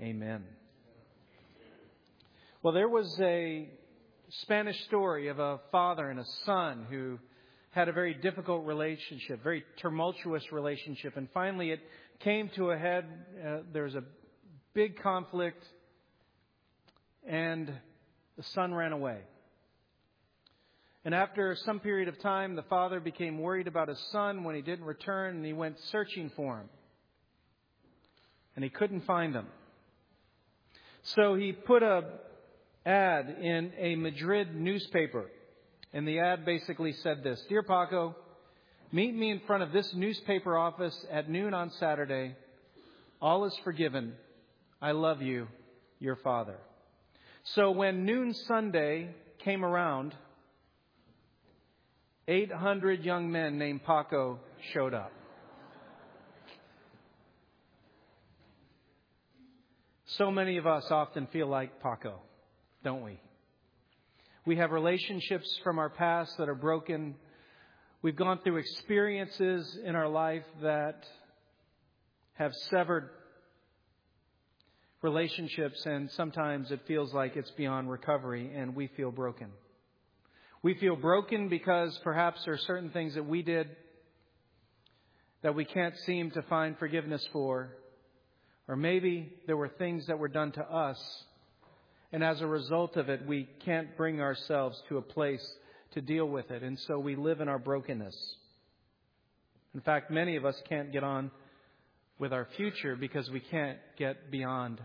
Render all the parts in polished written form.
Amen. Well, there was a Spanish story of a father and a son who had a very difficult relationship, very tumultuous relationship. And finally it came to a head. There was a big conflict and the son ran away. And after some period of time, the father became worried about his son when he didn't return, and he went searching for him. And he couldn't find him. So he put an ad in a Madrid newspaper. And the ad basically said this: "Dear Paco, meet me in front of this newspaper office at noon on Saturday. All is forgiven. I love you, your father." So when noon Sunday came around, 800 young men named Paco showed up. So many of us often feel like Paco, don't we? We have relationships from our past that are broken. We've gone through experiences in our life that have severed relationships, and sometimes it feels like it's beyond recovery, and we feel broken. We feel broken because perhaps there are certain things that we did that we can't seem to find forgiveness for. Or maybe there were things that were done to us, and as a result of it, we can't bring ourselves to a place to deal with it. And so we live in our brokenness. In fact, many of us can't get on with our future because we can't get beyond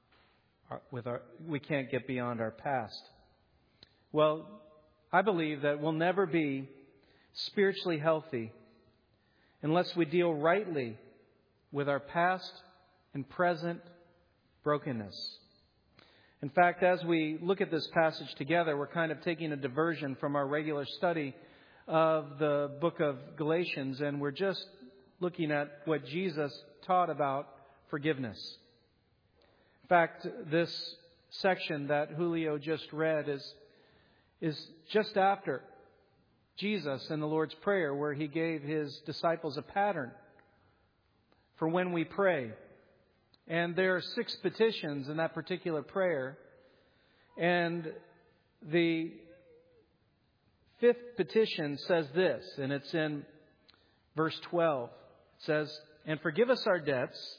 our past. Well, I believe that we'll never be spiritually healthy unless we deal rightly with our past and present brokenness. In fact, as we look at this passage together, we're kind of taking a diversion from our regular study of the book of Galatians, and we're just looking at what Jesus taught about forgiveness. In fact, this section that Julio just read is just after Jesus in the Lord's Prayer, where He gave His disciples a pattern for when we pray. And there are 6 petitions in that particular prayer. And the 5th petition says this, and it's in verse 12. It says, "And forgive us our debts,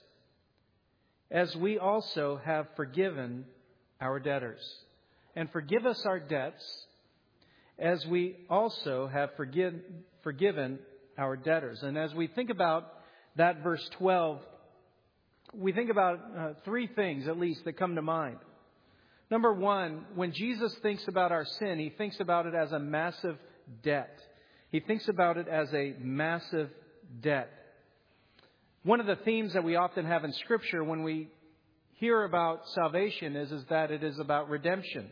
as we also have forgiven our debtors. And forgive us our debts, as we also have forgiven our debtors." And as we think about that verse 12, we think about 3 things at least that come to mind. Number one, when Jesus thinks about our sin, He thinks about it as a massive debt. He thinks about it as a massive debt. One of the themes that we often have in Scripture when we hear about salvation is that it is about redemption.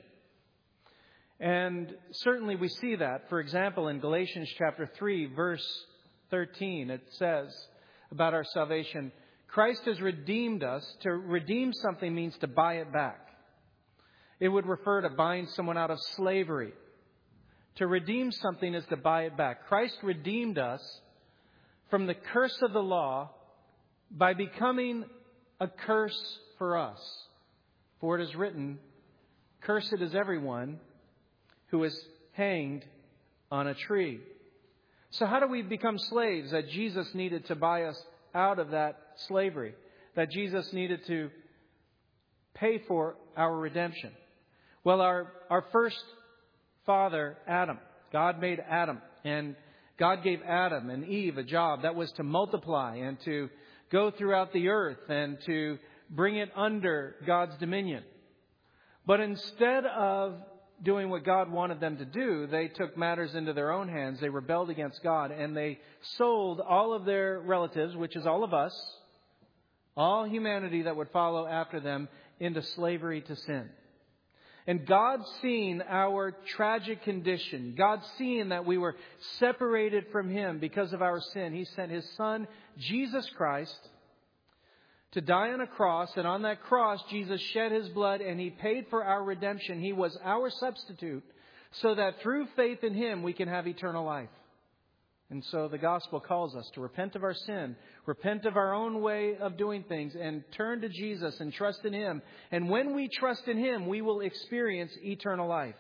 And certainly we see that. For example, in Galatians chapter 3, verse 13, it says about our salvation, Christ has redeemed us. To redeem something means to buy it back. It would refer to buying someone out of slavery. To redeem something is to buy it back. Christ redeemed us from the curse of the law by becoming a curse for us. For it is written, "Cursed is everyone who is hanged on a tree." So how do we become slaves? That Jesus needed to buy us out of that slavery. That Jesus needed to pay for our redemption. Well, our first father, Adam, God made Adam. And God gave Adam and Eve a job that was to multiply and to go throughout the earth and to bring it under God's dominion. But instead of doing what God wanted them to do, they took matters into their own hands. They rebelled against God, and they sold all of their relatives, which is all of us, all humanity that would follow after them, into slavery to sin. And God, seeing our tragic condition, God seeing that we were separated from Him because of our sin, He sent His Son, Jesus Christ, to die on a cross. And on that cross, Jesus shed His blood and He paid for our redemption. He was our substitute so that through faith in Him, we can have eternal life. And so the gospel calls us to repent of our sin, repent of our own way of doing things, and turn to Jesus and trust in Him. And when we trust in Him, we will experience eternal life.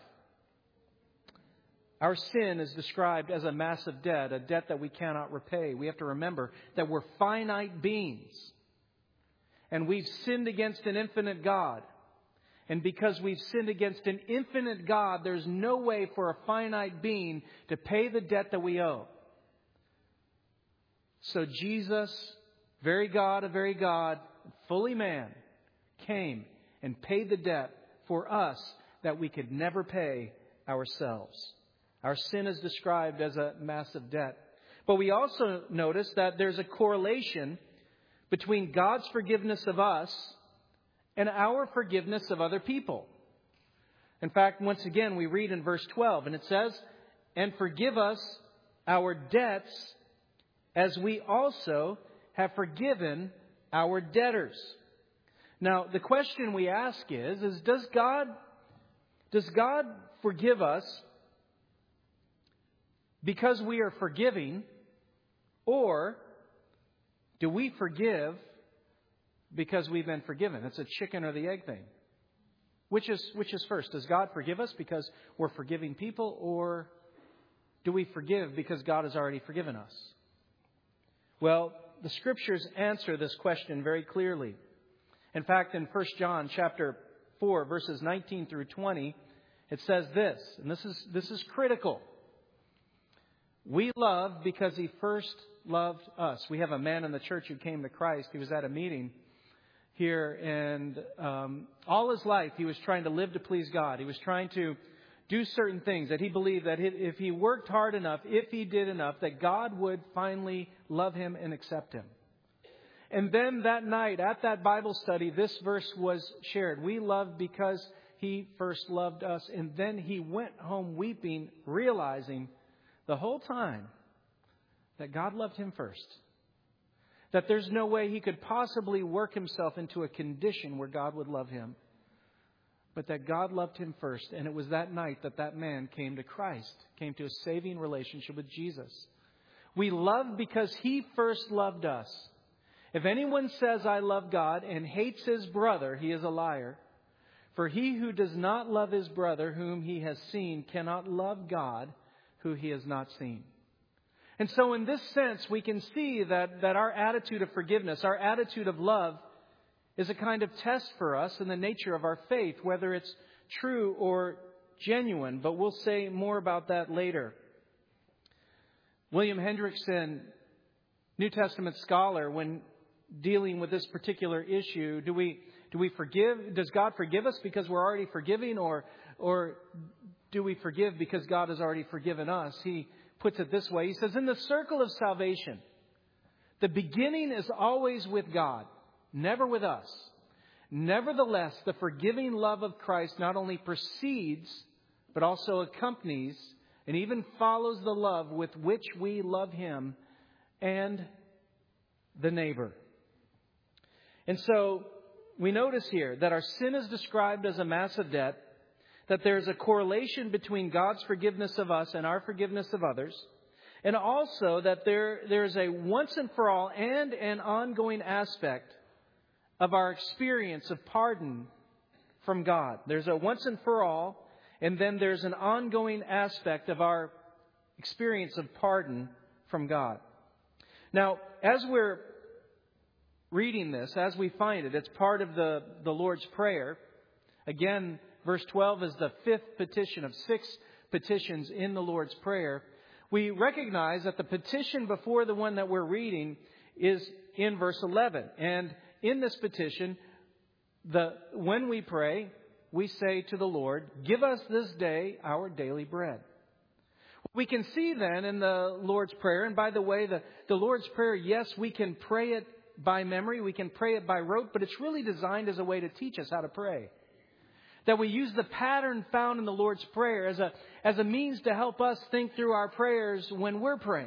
Our sin is described as a massive debt, a debt that we cannot repay. We have to remember that we're finite beings. And we've sinned against an infinite God. And because we've sinned against an infinite God, there's no way for a finite being to pay the debt that we owe. So Jesus, very God, fully man, came and paid the debt for us that we could never pay ourselves. Our sin is described as a massive debt. But we also notice that there's a correlation between God's forgiveness of us and our forgiveness of other people. In fact, once again, we read in verse 12, and it says, "And forgive us our debts as we also have forgiven our debtors." Now, the question we ask is does God forgive us because we are forgiving, or do we forgive because we've been forgiven? It's a chicken or the egg thing. Which is first? Does God forgive us because we're forgiving people, or do we forgive because God has already forgiven us? Well, the Scriptures answer this question very clearly. In fact, in 1 John chapter 4, verses 19 through 20, it says this, and this is critical. "We love because He first loved us." We have a man in the church who came to Christ. He was at a meeting here, and all his life he was trying to live to please God. He was trying to do certain things that he believed that if he worked hard enough, if he did enough, that God would finally love him and accept him. And then that night at that Bible study, this verse was shared. We love because He first loved us. And then he went home weeping, realizing the whole time that God loved him first. That there's no way he could possibly work himself into a condition where God would love him. But that God loved him first. And it was that night that that man came to Christ, came to a saving relationship with Jesus. We love because He first loved us. If anyone says, "I love God," and hates his brother, he is a liar. For he who does not love his brother whom he has seen cannot love God who he has not seen. And so in this sense, we can see that our attitude of forgiveness, our attitude of love, is a kind of test for us in the nature of our faith, whether it's true or genuine. But we'll say more about that later. William Hendrickson, New Testament scholar, when dealing with this particular issue, do we forgive? Does God forgive us because we're already forgiving, or do we forgive because God has already forgiven us? He puts it this way. He says, in the circle of salvation, the beginning is always with God, never with us. Nevertheless, the forgiving love of Christ not only precedes, but also accompanies and even follows the love with which we love Him and the neighbor. And so we notice here that our sin is described as a massive debt, that there's a correlation between God's forgiveness of us and our forgiveness of others, and also that there's a once and for all and an ongoing aspect of our experience of pardon from God. There's a once and for all, and then there's an ongoing aspect of our experience of pardon from God. Now, as we're reading this, as we find it, it's part of the Lord's Prayer. Again, verse 12 is the fifth petition of 6 petitions in the Lord's Prayer. We recognize that the petition before the one that we're reading is in verse 11. And in this petition, when we pray, we say to the Lord, "Give us this day our daily bread." We can see then in the Lord's Prayer, and by the way, the Lord's Prayer, yes, we can pray it by memory, we can pray it by rote, but it's really designed as a way to teach us how to pray. That we use the pattern found in the Lord's Prayer as a means to help us think through our prayers when we're praying.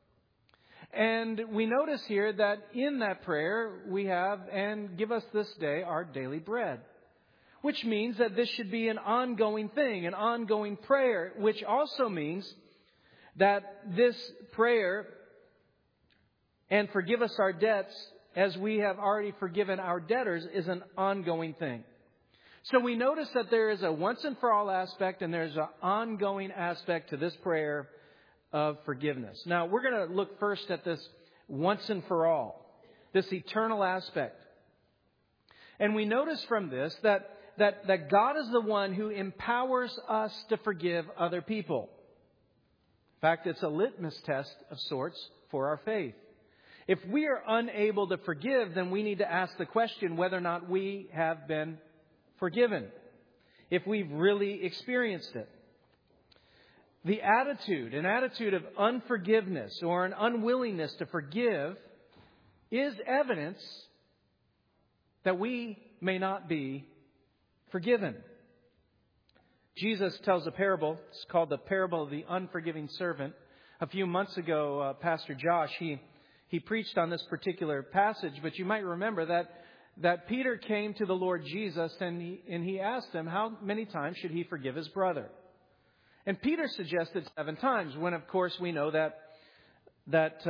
And we notice here that in that prayer we have, "And give us this day our daily bread." Which means that this should be an ongoing thing, an ongoing prayer, which also means that this prayer, and forgive us our debts as we have already forgiven our debtors, is an ongoing thing. So we notice that there is a once and for all aspect, and there's an ongoing aspect to this prayer of forgiveness. Now, we're going to look first at this once and for all, this eternal aspect. And we notice from this that God is the one who empowers us to forgive other people. In fact, it's a litmus test of sorts for our faith. If we are unable to forgive, then we need to ask the question whether or not we have been forgiven, if we've really experienced it. The an attitude of unforgiveness or an unwillingness to forgive, is evidence that we may not be forgiven. Jesus tells a parable. It's called the parable of the unforgiving servant. A few months ago, Pastor Josh, he preached on this particular passage, but you might remember that Peter came to the Lord Jesus and he asked him how many times should he forgive his brother. And Peter suggested 7 times, when of course we know that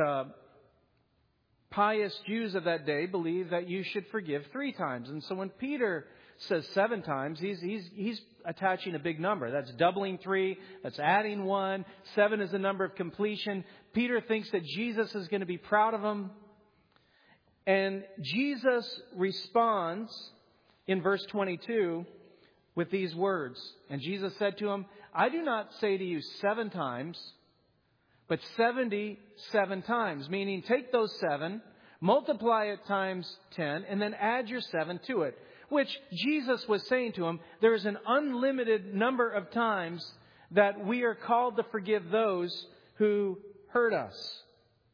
pious Jews of that day believed that you should forgive 3 times. And so when Peter says 7 times, he's attaching a big number. That's doubling 3. That's adding 1. 7 is the number of completion. Peter thinks that Jesus is going to be proud of him. And Jesus responds in verse 22 with these words. And Jesus said to him, I do not say to you 7 times, but 77 times. Meaning, take those 7, multiply it times 10, and then add your 7 to it. Which Jesus was saying to him, there is an unlimited number of times that we are called to forgive those who hurt us.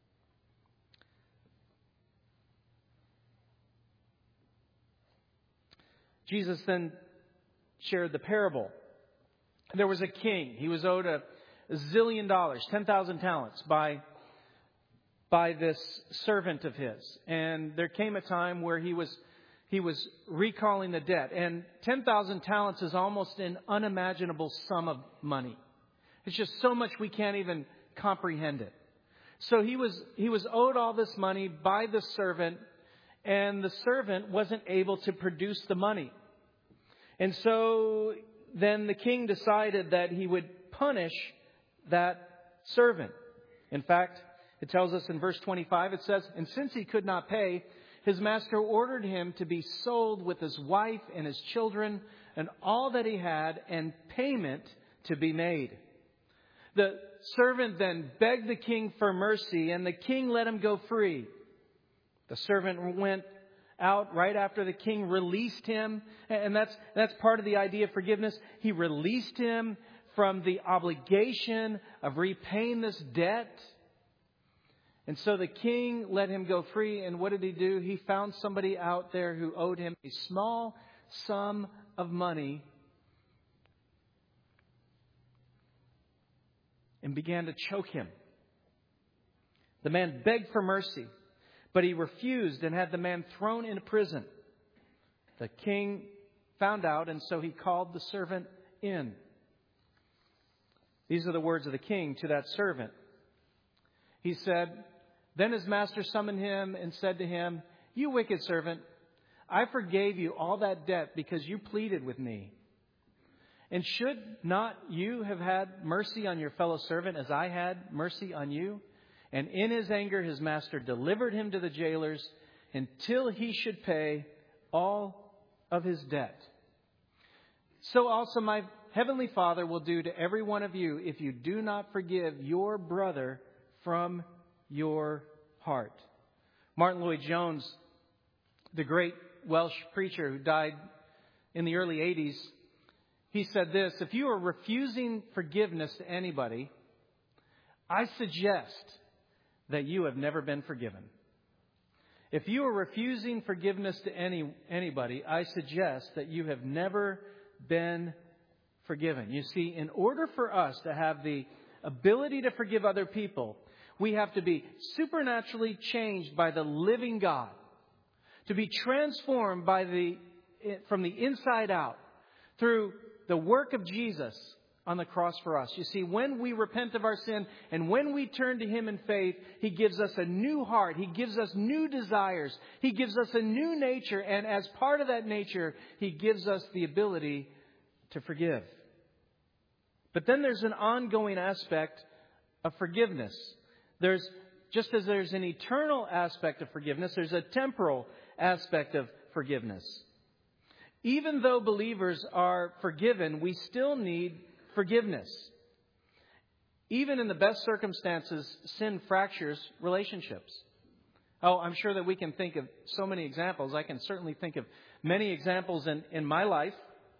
Jesus then shared the parable. There was a king. He was owed $1 zillion, 10,000 talents by this servant of his. And there came a time where he was recalling the debt. And 10,000 talents is almost an unimaginable sum of money. It's just so much we can't even comprehend it. So he was owed all this money by the servant, and the servant wasn't able to produce the money. And so then the king decided that he would punish that servant. In fact, it tells us in verse 25, it says, and since he could not pay, his master ordered him to be sold with his wife and his children and all that he had, and payment to be made. The servant then begged the king for mercy, and the king let him go free. The servant went out right after the king released him. And that's part of the idea of forgiveness. He released him from the obligation of repaying this debt. And so the king let him go free. And what did he do? He found somebody out there who owed him a small sum of money and began to choke him. The man begged for mercy, but he refused and had the man thrown into prison. The king found out, and so he called the servant in. These are the words of the king to that servant. He said, then his master summoned him and said to him, you wicked servant, I forgave you all that debt because you pleaded with me. And should not you have had mercy on your fellow servant as I had mercy on you? And in his anger, his master delivered him to the jailers until he should pay all of his debt. So also my heavenly Father will do to every one of you if you do not forgive your brother from your heart. Martin Lloyd-Jones, the great Welsh preacher who died in the early 80s, he said this, if you are refusing forgiveness to anybody, I suggest that you have never been forgiven. If you are refusing forgiveness to anybody, I suggest that you have never been forgiven. You see, in order for us to have the ability to forgive other people, we have to be supernaturally changed by the living God, to be transformed from the inside out through the work of Jesus on the cross for us. You see, when we repent of our sin and when we turn to Him in faith, He gives us a new heart. He gives us new desires. He gives us a new nature. And as part of that nature, He gives us the ability to forgive. But then there's an ongoing aspect of forgiveness. Just as there's an eternal aspect of forgiveness, there's a temporal aspect of forgiveness. Even though believers are forgiven, we still need forgiveness. Even in the best circumstances, sin fractures relationships. Oh, I'm sure that we can think of so many examples. I can certainly think of many examples in my life.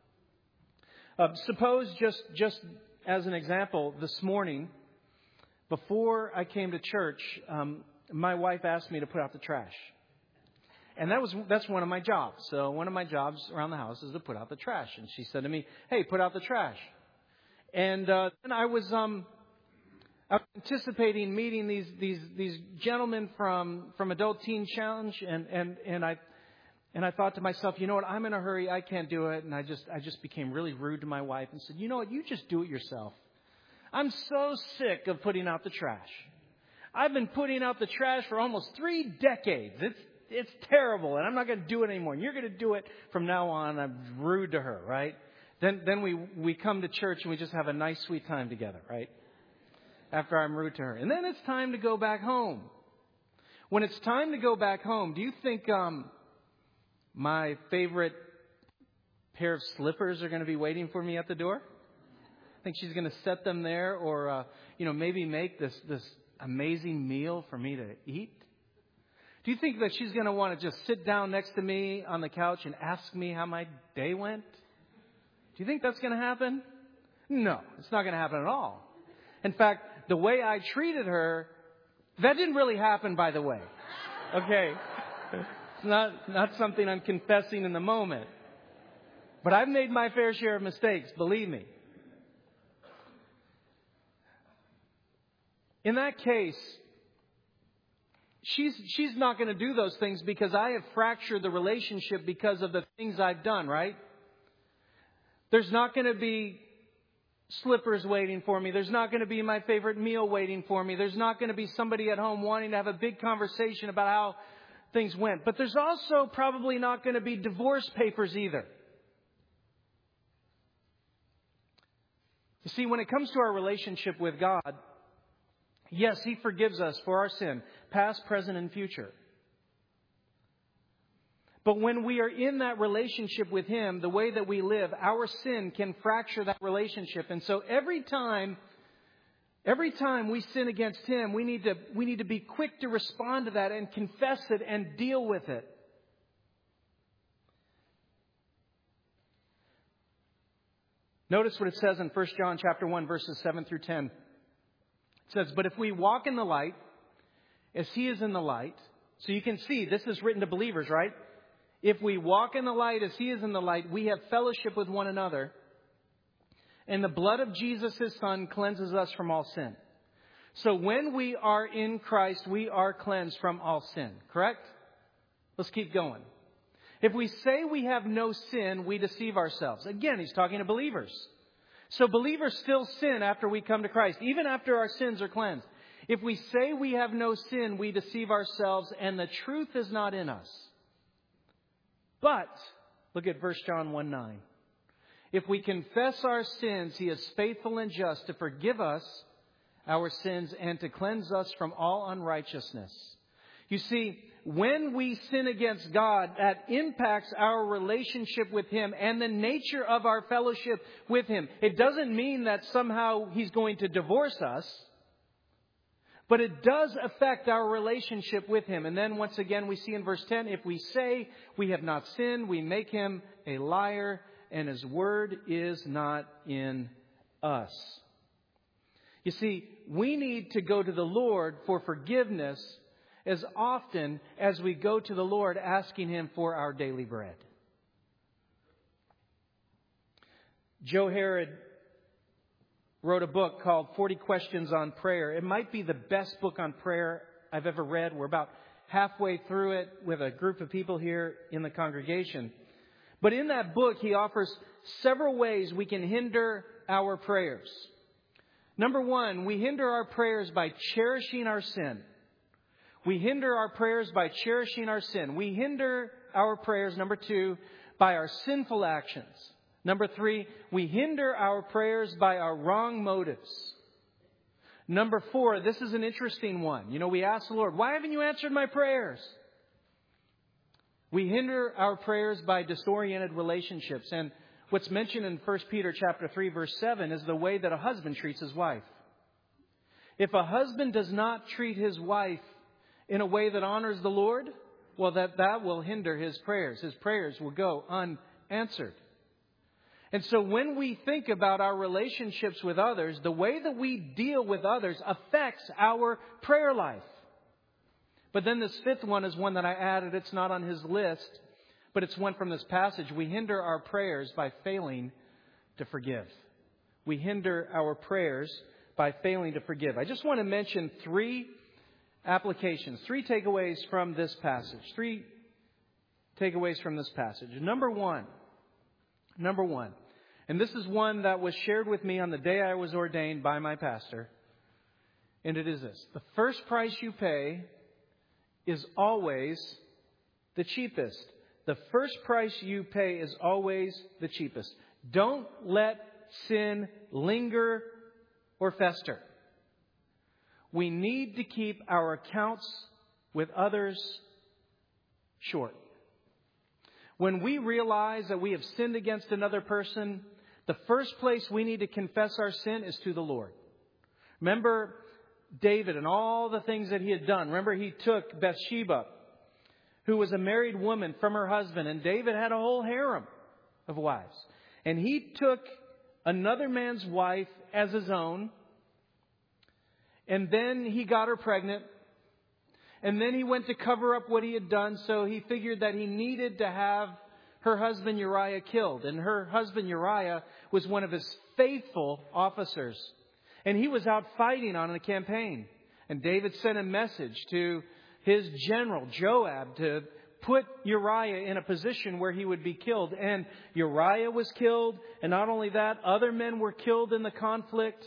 Suppose just as an example, this morning, before I came to church, my wife asked me to put out the trash. And that's one of my jobs. So one of my jobs around the house is to put out the trash. And she said to me, "Hey, put out the trash." And then I was anticipating meeting these gentlemen from Adult Teen Challenge, and I thought to myself, you know what, I'm in a hurry, I can't do it. And I just became really rude to my wife and said, you know what, you just do it yourself. I'm so sick of putting out the trash. I've been putting out the trash for almost 3 decades. It's terrible, and I'm not going to do it anymore. And you're going to do it from now on. I'm rude to her, right? Then we come to church and we just have a nice, sweet time together, right? After I'm rude to her. And then it's time to go back home. When it's time to go back home, do you think my favorite pair of slippers are going to be waiting for me at the door? I think she's going to set them there, or maybe make this amazing meal for me to eat. Do you think that she's going to want to just sit down next to me on the couch and ask me how my day went? Do you think that's going to happen? No, it's not going to happen at all. In fact, the way I treated her, that didn't really happen, by the way. Okay. It's not something I'm confessing in the moment. But I've made my fair share of mistakes, believe me. In that case, she's not going to do those things because I have fractured the relationship because of the things I've done, right? There's not going to be slippers waiting for me. There's not going to be my favorite meal waiting for me. There's not going to be somebody at home wanting to have a big conversation about how things went. But there's also probably not going to be divorce papers either. You see, when it comes to our relationship with God, yes, He forgives us for our sin, past, present, and future. But when we are in that relationship with Him, the way that we live, our sin can fracture that relationship. And so every time we sin against Him, we need to be quick to respond to that and confess it and deal with it. Notice what it says in 1 John chapter 1, verses 7 through 10. It says, "But if we walk in the light, as He is in the light," so you can see this is written to believers, right? If we walk in the light as He is in the light, we have fellowship with one another. And the blood of Jesus, His Son, cleanses us from all sin. So when we are in Christ, we are cleansed from all sin. Correct? Let's keep going. If we say we have no sin, we deceive ourselves. Again, He's talking to believers. So believers still sin after we come to Christ, even after our sins are cleansed. If we say we have no sin, we deceive ourselves, and the truth is not in us. But, look at 1 John 1:9. If we confess our sins, He is faithful and just to forgive us our sins and to cleanse us from all unrighteousness. You see, when we sin against God, that impacts our relationship with Him and the nature of our fellowship with Him. It doesn't mean that somehow He's going to divorce us, but it does affect our relationship with Him. And then once again, we see in verse 10, if we say we have not sinned, we make Him a liar, and His word is not in us. You see, we need to go to the Lord for forgiveness as often as we go to the Lord asking Him for our daily bread. Joe Harrod wrote a book called 40 Questions on Prayer. It might be the best book on prayer I've ever read. We're about halfway through it with a group of people here in the congregation. But in that book, he offers several ways we can hinder our prayers. Number one, we hinder our prayers by cherishing our sin. We hinder our prayers by cherishing our sin. We hinder our prayers, number two, by our sinful actions. Number three, we hinder our prayers by our wrong motives. Number four, this is an interesting one. We ask the Lord, why haven't you answered my prayers? We hinder our prayers by disoriented relationships. And what's mentioned in 1 Peter chapter 3, verse 7 is the way that a husband treats his wife. If a husband does not treat his wife in a way that honors the Lord, well, that will hinder his prayers. His prayers will go unanswered. And so when we think about our relationships with others, the way that we deal with others affects our prayer life. But then this fifth one is one that I added. It's not on his list, but it's one from this passage. We hinder our prayers by failing to forgive. We hinder our prayers by failing to forgive. I just want to mention three applications, three takeaways from this passage. Three takeaways from this passage. Number one, and this is one that was shared with me on the day I was ordained by my pastor, and it is this: the first price you pay is always the cheapest. The first price you pay is always the cheapest. Don't let sin linger or fester. We need to keep our accounts with others short. When we realize that we have sinned against another person, the first place we need to confess our sin is to the Lord. Remember David and all the things that he had done. Remember, he took Bathsheba, who was a married woman, from her husband. And David had a whole harem of wives. And he took another man's wife as his own. And then he got her pregnant. And then he went to cover up what he had done. So he figured that he needed to have her husband Uriah killed. And her husband Uriah was one of his faithful officers. And he was out fighting on a campaign. And David sent a message to his general, Joab, to put Uriah in a position where he would be killed. And Uriah was killed. And not only that, other men were killed in the conflict.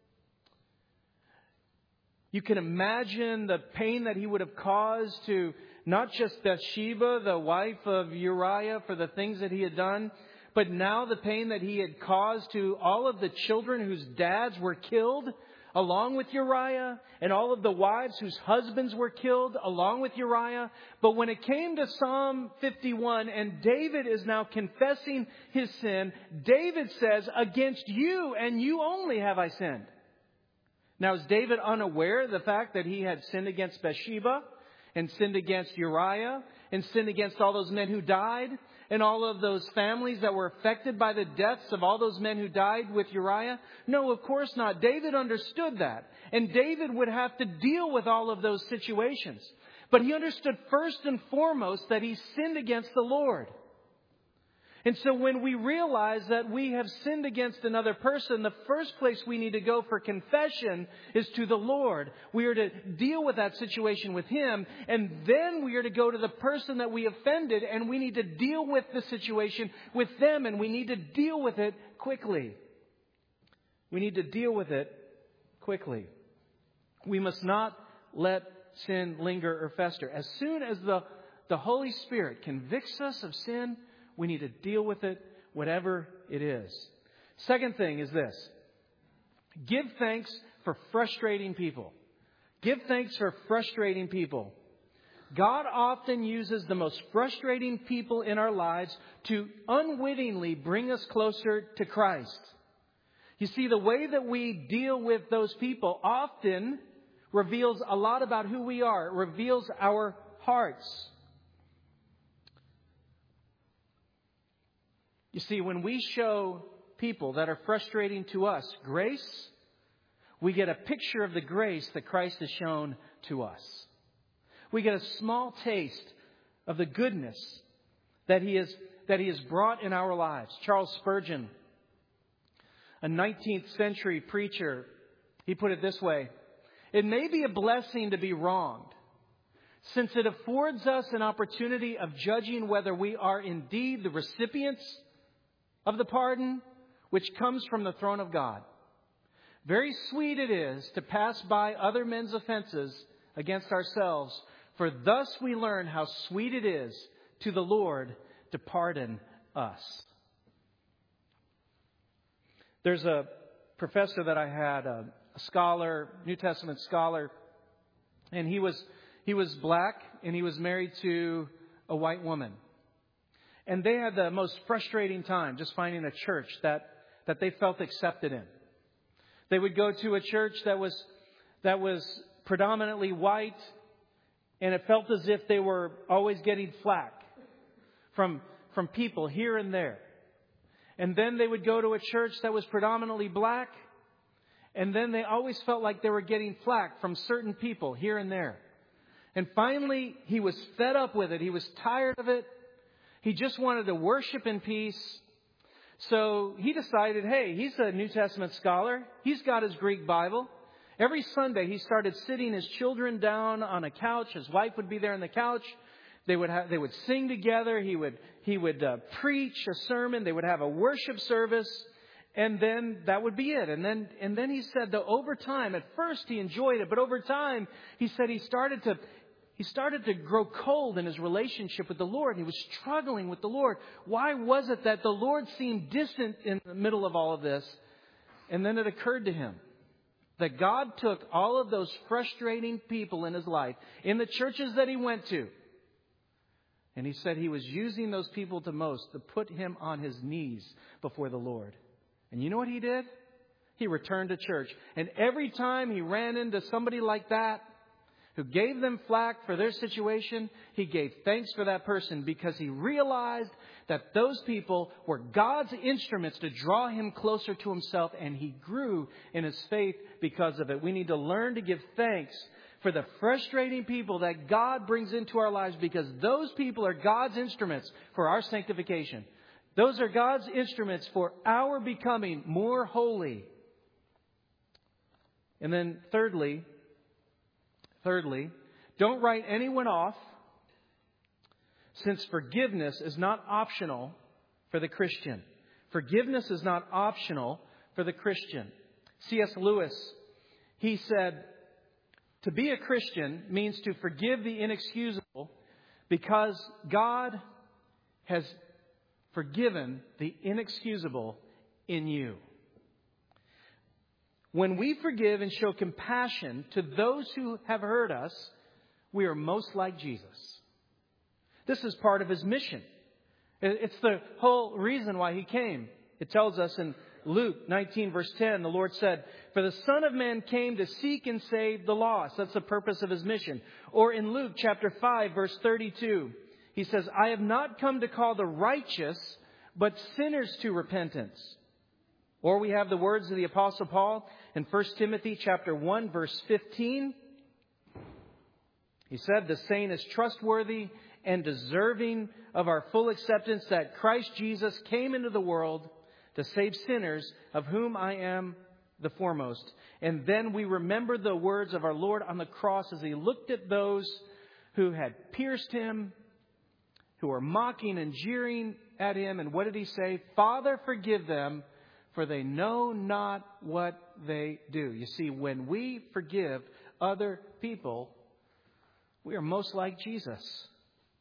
You can imagine the pain that he would have caused to not just Bathsheba, the wife of Uriah, for the things that he had done, but now the pain that he had caused to all of the children whose dads were killed along with Uriah, and all of the wives whose husbands were killed along with Uriah. But when it came to Psalm 51, and David is now confessing his sin, David says, "Against you and you only have I sinned." Now, is David unaware of the fact that he had sinned against Bathsheba and sinned against Uriah and sinned against all those men who died and all of those families that were affected by the deaths of all those men who died with Uriah? No, of course not. David understood that. And David would have to deal with all of those situations. But he understood first and foremost that he sinned against the Lord. And so when we realize that we have sinned against another person, the first place we need to go for confession is to the Lord. We are to deal with that situation with Him, and then we are to go to the person that we offended, and we need to deal with the situation with them, and we need to deal with it quickly. We need to deal with it quickly. We must not let sin linger or fester. As soon as the Holy Spirit convicts us of sin, we need to deal with it, whatever it is. Second thing is this: give thanks for frustrating people. Give thanks for frustrating people. God often uses the most frustrating people in our lives to unwittingly bring us closer to Christ. You see, the way that we deal with those people often reveals a lot about who we are. It reveals our hearts. You see, when we show people that are frustrating to us grace, we get a picture of the grace that Christ has shown to us. We get a small taste of the goodness that He has brought in our lives. Charles Spurgeon, a 19th century preacher, he put it this way: "It may be a blessing to be wronged, since it affords us an opportunity of judging whether we are indeed the recipients of the pardon, which comes from the throne of God. Very sweet it is to pass by other men's offenses against ourselves, for thus we learn how sweet it is to the Lord to pardon us. There's a professor that I had, a scholar, New Testament scholar, and he was black, and he was married to a white woman. And they had the most frustrating time just finding a church that they felt accepted in. They would go to a church that was predominantly white, and it felt as if they were always getting flack from people here and there. And then they would go to a church that was predominantly black, and then they always felt like they were getting flack from certain people here and there. And finally, he was fed up with it. He was tired of it. He just wanted to worship in peace. So he decided, hey, he's a New Testament scholar. He's got his Greek Bible. Every Sunday, he started sitting his children down on a couch. His wife would be there on the couch. They would sing together. He would preach a sermon. They would have a worship service, and then that would be it. And then he said that over time, at first he enjoyed it, but over time, he said he started to grow cold in his relationship with the Lord. He was struggling with the Lord. Why was it that the Lord seemed distant in the middle of all of this? And then it occurred to him that God took all of those frustrating people in his life, in the churches that he went to, and he said he was using those people to put him on his knees before the Lord. And you know what he did? He returned to church. And every time he ran into somebody like that, who gave them flack for their situation, he gave thanks for that person because he realized that those people were God's instruments to draw him closer to himself, and he grew in his faith because of it. We need to learn to give thanks for the frustrating people that God brings into our lives, because those people are God's instruments for our sanctification. Those are God's instruments for our becoming more holy. And then thirdly, don't write anyone off, since forgiveness is not optional for the Christian. Forgiveness is not optional for the Christian. C.S. Lewis, he said, to be a Christian means to forgive the inexcusable because God has forgiven the inexcusable in you. When we forgive and show compassion to those who have hurt us, we are most like Jesus. This is part of his mission. It's the whole reason why he came. It tells us in Luke 19, verse 10, the Lord said, "For the Son of Man came to seek and save the lost." That's the purpose of his mission. Or in Luke chapter 5, verse 32, he says, "I have not come to call the righteous, but sinners to repentance." Or we have the words of the Apostle Paul in 1 Timothy chapter 1, verse 15. He said, "The saying is trustworthy and deserving of our full acceptance that Christ Jesus came into the world to save sinners, of whom I am the foremost." And then we remember the words of our Lord on the cross as he looked at those who had pierced him, who were mocking and jeering at him. And what did he say? "Father, forgive them, for they know not what they do." You see, when we forgive other people, we are most like Jesus.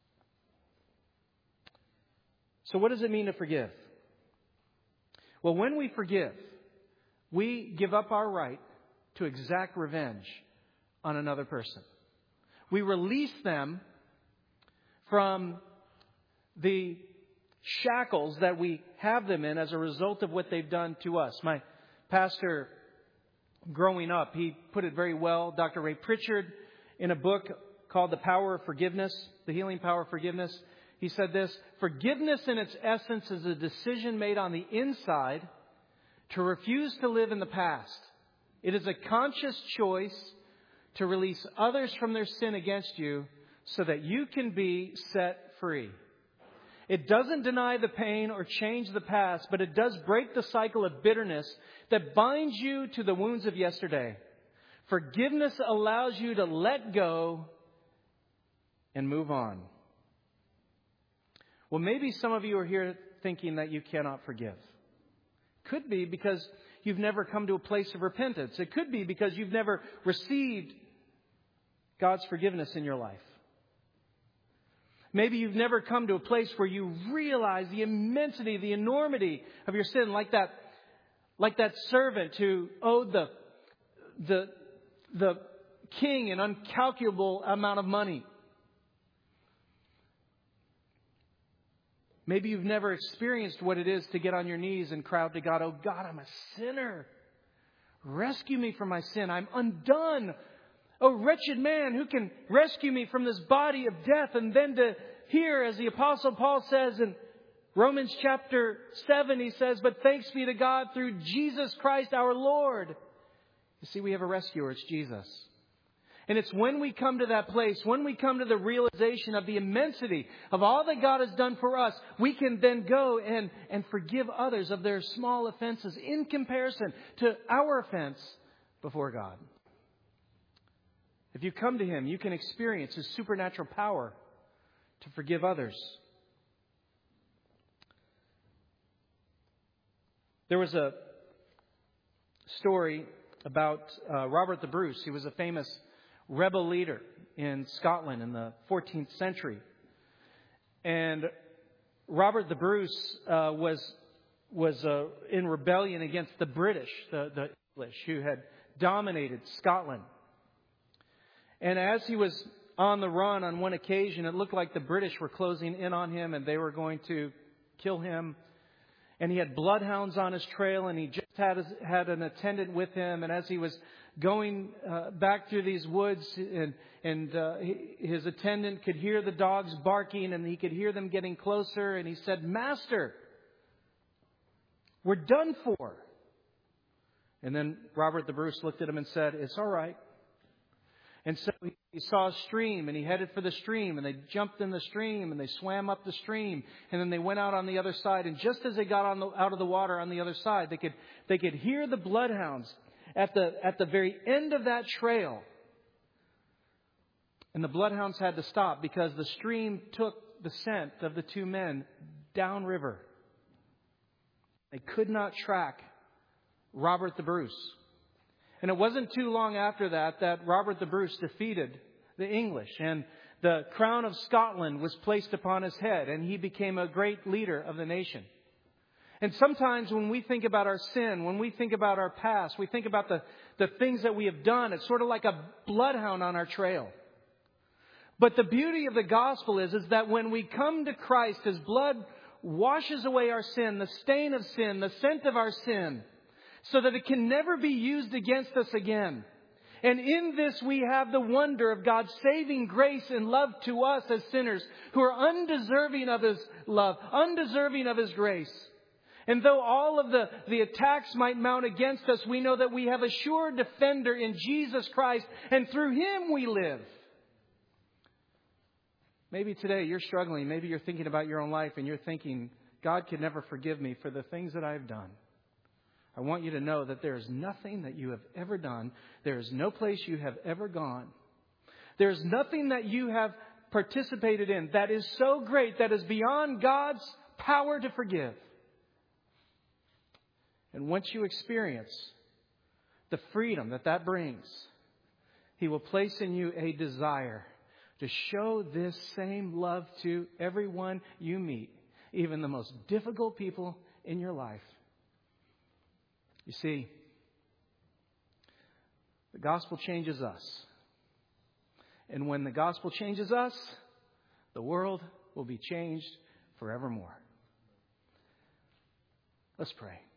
So what does it mean to forgive? Well, when we forgive, we give up our right to exact revenge on another person. We release them from the shackles that we have them in as a result of what they've done to us. My pastor, growing up, he put it very well, Dr. Ray Pritchard, in a book called The Power of Forgiveness, The Healing Power of Forgiveness. He said this: "Forgiveness in its essence is a decision made on the inside to refuse to live in the past. It is a conscious choice to release others from their sin against you so that you can be set free. It doesn't deny the pain or change the past, but it does break the cycle of bitterness that binds you to the wounds of yesterday. Forgiveness allows you to let go and move on." Well, maybe some of you are here thinking that you cannot forgive. could be because you've never come to a place of repentance. It could be because you've never received God's forgiveness in your life. Maybe you've never come to a place where you realize the immensity, the enormity of your sin, like that servant who owed the king an incalculable amount of money. Maybe you've never experienced what it is to get on your knees and cry out to God, "Oh God, I'm a sinner. Rescue me from my sin. I'm undone. Oh wretched man, who can rescue me from this body of death?" And then to hear, as the Apostle Paul says in Romans chapter 7, he says, "But thanks be to God through Jesus Christ our Lord." You see, we have a rescuer. It's Jesus. And it's when we come to that place, when we come to the realization of the immensity of all that God has done for us, we can then go and forgive others of their small offenses in comparison to our offense before God. If you come to Him, you can experience His supernatural power to forgive others. There was a story about Robert the Bruce. He was a famous rebel leader in Scotland in the 14th century. And Robert the Bruce was in rebellion against the British, the English, who had dominated Scotland. And as he was on the run on one occasion, it looked like the British were closing in on him and they were going to kill him. And he had bloodhounds on his trail, and he just had an attendant with him. And as he was going back through these woods, and his attendant could hear the dogs barking, and he could hear them getting closer. And he said, "Master, we're done for." And then Robert the Bruce looked at him and said, "It's all right." And so he saw a stream, and he headed for the stream, and they jumped in the stream, and they swam up the stream, and then they went out on the other side. And just as they got out of the water on the other side, they could hear the bloodhounds at the very end of that trail. And the bloodhounds had to stop because the stream took the scent of the two men downriver. They could not track Robert the Bruce. And it wasn't too long after that Robert the Bruce defeated the English. And the crown of Scotland was placed upon his head. And he became a great leader of the nation. And sometimes when we think about our sin, when we think about our past, we think about the things that we have done. It's sort of like a bloodhound on our trail. But the beauty of the gospel is that when we come to Christ, His blood washes away our sin, the stain of sin, the scent of our sin, so that it can never be used against us again. And in this we have the wonder of God's saving grace and love to us as sinners who are undeserving of His love, undeserving of His grace. And though all of the attacks might mount against us, we know that we have a sure defender in Jesus Christ, and through Him we live. Maybe today you're struggling. Maybe you're thinking about your own life and you're thinking, "God can never forgive me for the things that I've done." I want you to know that there is nothing that you have ever done. There is no place you have ever gone. There is nothing that you have participated in that is so great, that is beyond God's power to forgive. And once you experience the freedom that brings, He will place in you a desire to show this same love to everyone you meet, even the most difficult people in your life. You see, the gospel changes us. And when the gospel changes us, the world will be changed forevermore. Let's pray.